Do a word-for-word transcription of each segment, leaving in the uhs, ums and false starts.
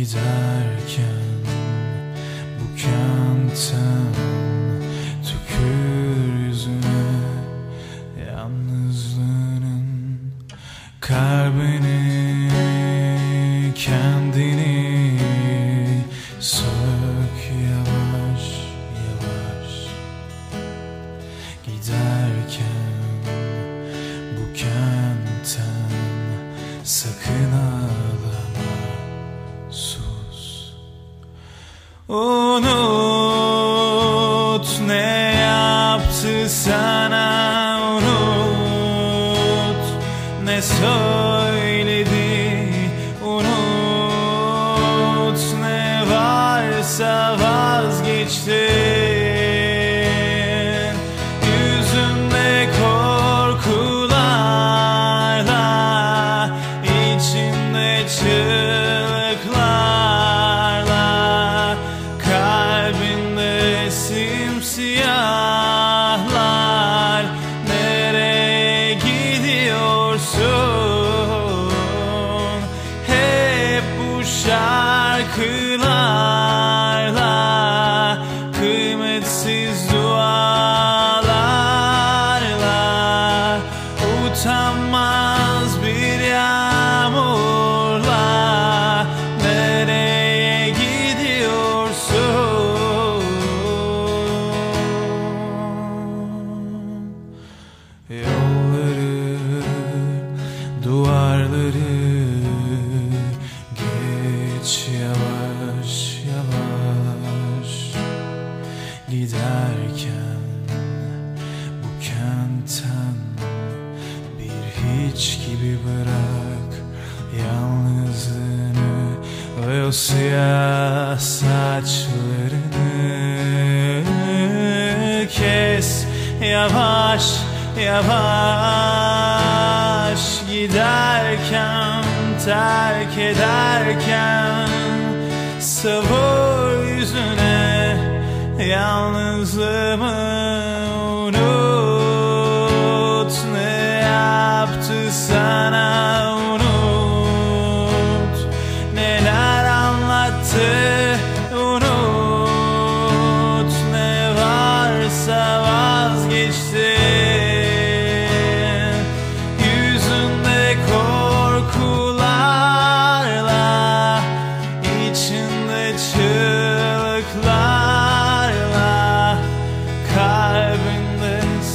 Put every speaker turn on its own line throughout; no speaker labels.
Giderken bu kentten tükür yüzüne yalnızlığının kalbini, kendini sök yavaş yavaş. Giderken bu kentten sakın ağlama, sus. Unut ne yaptı sana, unut ne söyledi, unut ne varsa vazgeçtin. Yüzünde korkularla, içinde çığlıklarla, kalbinde simsiyahlar. Nereye gidiyorsun? Hep bu şarkılarla, kıymetsiz dualarla, utanmaz bir yağmurla. Nereye gidiyorsun? Yolları, duvarları geç yavaş yavaş. Giderken bu kentten bir hiç gibi bırak yalnızlığını ve o siyah saçlarını. Kes yavaş yavaş. Giderken, terk ederken savur yüzüne yalnızlığımı. Unut ne yaptı sana, unut neler anlattı, unut ne varsa vazgeçti. Yüzünde korkularla, içinde çığlıklarla, kalbinde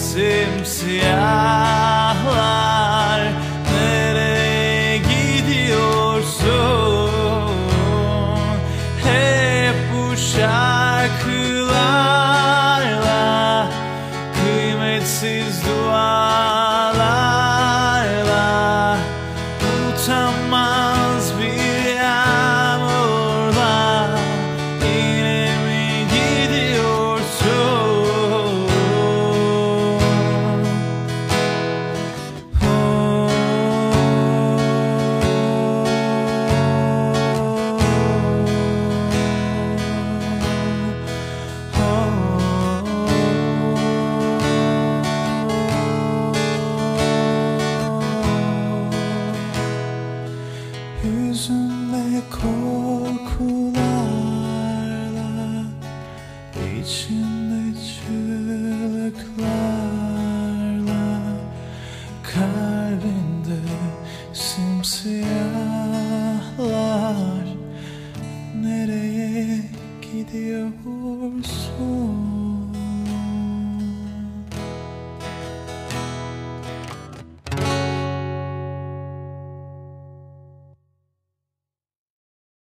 simsiyahlar. Nereye gidiyorsun? Hep bu şarkılarla, kıymetsiz dualarla, utanmaz bir yağmurla. Yine mi gidiyorsun? Oh, yüzünde korkularla, içinde çığlıklarla, kalbinde simsiyahlar. Nereye gidiyorsun?